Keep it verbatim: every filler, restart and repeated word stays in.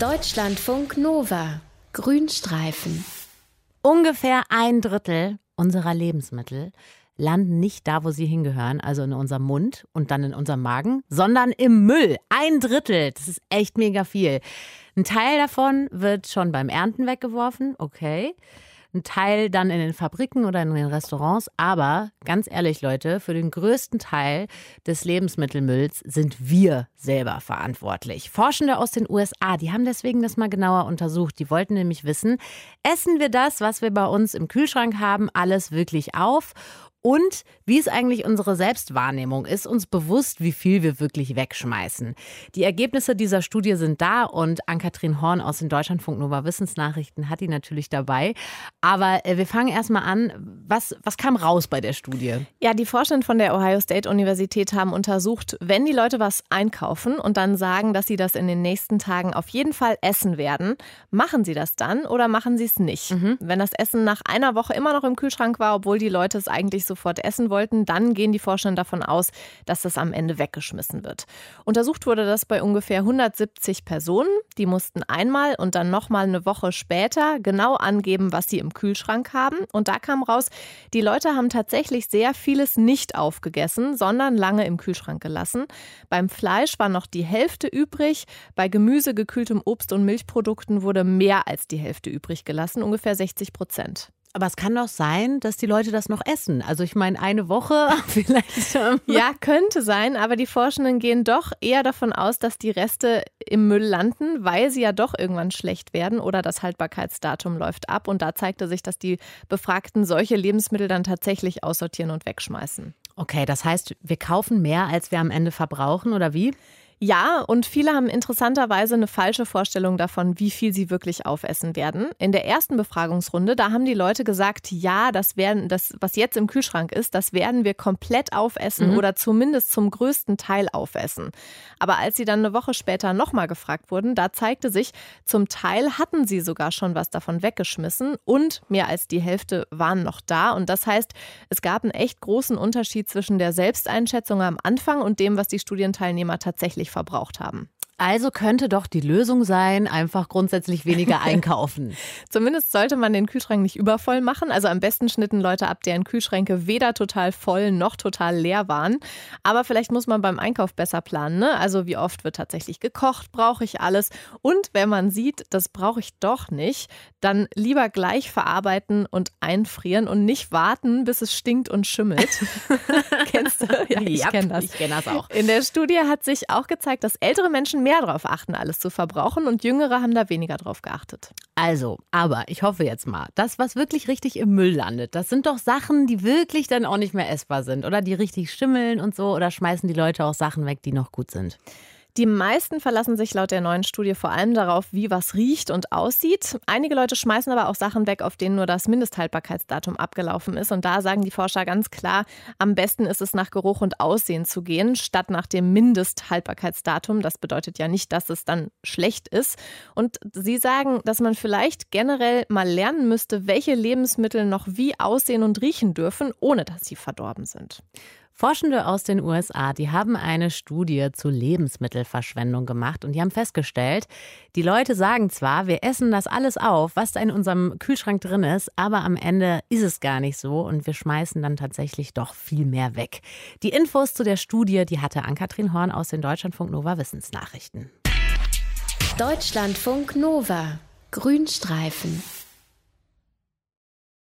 Deutschlandfunk Nova. Grünstreifen. Ungefähr ein Drittel unserer Lebensmittel landen nicht da, wo sie hingehören, also in unserem Mund und dann in unserem Magen, sondern im Müll. Ein Drittel, das ist echt mega viel. Ein Teil davon wird schon beim Ernten weggeworfen, okay. Ein Teil dann in den Fabriken oder in den Restaurants. Aber ganz ehrlich, Leute, für den größten Teil des Lebensmittelmülls sind wir selber verantwortlich. Forschende aus den U S A, die haben deswegen das mal genauer untersucht. Die wollten nämlich wissen, essen wir das, was wir bei uns im Kühlschrank haben, alles wirklich auf? Und wie es eigentlich unsere Selbstwahrnehmung ist, uns bewusst, wie viel wir wirklich wegschmeißen. Die Ergebnisse dieser Studie sind da und Ann-Kathrin Horn aus den Deutschlandfunk Nova Wissensnachrichten hat die natürlich dabei. Aber wir fangen erstmal an. Was, was kam raus bei der Studie? Ja, die Forschenden von der Ohio State Universität haben untersucht, wenn die Leute was einkaufen und dann sagen, dass sie das in den nächsten Tagen auf jeden Fall essen werden, machen sie das dann oder machen sie es nicht? Mhm. Wenn das Essen nach einer Woche immer noch im Kühlschrank war, obwohl die Leute es eigentlich sofort essen wollten, dann gehen die Forschenden davon aus, dass das am Ende weggeschmissen wird. Untersucht wurde das bei ungefähr hundertsiebzig Personen. Die mussten einmal und dann nochmal eine Woche später genau angeben, was sie im Kühlschrank haben. Und da kam raus, die Leute haben tatsächlich sehr vieles nicht aufgegessen, sondern lange im Kühlschrank gelassen. Beim Fleisch war noch die Hälfte übrig. Bei Gemüse, gekühltem Obst und Milchprodukten wurde mehr als die Hälfte übrig gelassen, ungefähr sechzig Prozent. Aber es kann doch sein, dass die Leute das noch essen. Also ich meine, eine Woche vielleicht. Ja, könnte sein, aber die Forschenden gehen doch eher davon aus, dass die Reste im Müll landen, weil sie ja doch irgendwann schlecht werden oder das Haltbarkeitsdatum läuft ab. Und da zeigte sich, dass die Befragten solche Lebensmittel dann tatsächlich aussortieren und wegschmeißen. Okay, das heißt, wir kaufen mehr, als wir am Ende verbrauchen, oder wie? Ja, und viele haben interessanterweise eine falsche Vorstellung davon, wie viel sie wirklich aufessen werden. In der ersten Befragungsrunde, da haben die Leute gesagt, ja, das werden, das, was jetzt im Kühlschrank ist, das werden wir komplett aufessen mhm. oder zumindest zum größten Teil aufessen. Aber als sie dann eine Woche später nochmal gefragt wurden, da zeigte sich, zum Teil hatten sie sogar schon was davon weggeschmissen und mehr als die Hälfte waren noch da. Und das heißt, es gab einen echt großen Unterschied zwischen der Selbsteinschätzung am Anfang und dem, was die Studienteilnehmer tatsächlich verbraucht haben. Also könnte doch die Lösung sein, einfach grundsätzlich weniger einkaufen. Zumindest sollte man den Kühlschrank nicht übervoll machen. Also am besten schnitten Leute ab, deren Kühlschränke weder total voll noch total leer waren. Aber vielleicht muss man beim Einkauf besser planen, ne? Also wie oft wird tatsächlich gekocht, brauche ich alles? Und wenn man sieht, das brauche ich doch nicht, dann lieber gleich verarbeiten und einfrieren und nicht warten, bis es stinkt und schimmelt. Kennst du? Ja, ich ja, kenne das. Ich kenne das auch. In der Studie hat sich auch gezeigt, dass ältere Menschen mehr darauf achten, alles zu verbrauchen und Jüngere haben da weniger drauf geachtet. Also, aber ich hoffe jetzt mal, das, was wirklich richtig im Müll landet, das sind doch Sachen, die wirklich dann auch nicht mehr essbar sind oder die richtig schimmeln und so, oder schmeißen die Leute auch Sachen weg, die noch gut sind? Die meisten verlassen sich laut der neuen Studie vor allem darauf, wie was riecht und aussieht. Einige Leute schmeißen aber auch Sachen weg, auf denen nur das Mindesthaltbarkeitsdatum abgelaufen ist. Und da sagen die Forscher ganz klar, am besten ist es nach Geruch und Aussehen zu gehen, statt nach dem Mindesthaltbarkeitsdatum. Das bedeutet ja nicht, dass es dann schlecht ist. Und sie sagen, dass man vielleicht generell mal lernen müsste, welche Lebensmittel noch wie aussehen und riechen dürfen, ohne dass sie verdorben sind. Forschende aus den U S A, die haben eine Studie zu Lebensmittelverschwendung gemacht und die haben festgestellt, die Leute sagen zwar, wir essen das alles auf, was da in unserem Kühlschrank drin ist, aber am Ende ist es gar nicht so und wir schmeißen dann tatsächlich doch viel mehr weg. Die Infos zu der Studie, die hatte Ann-Kathrin Horn aus den Deutschlandfunk Nova Wissensnachrichten. Deutschlandfunk Nova. Grünstreifen.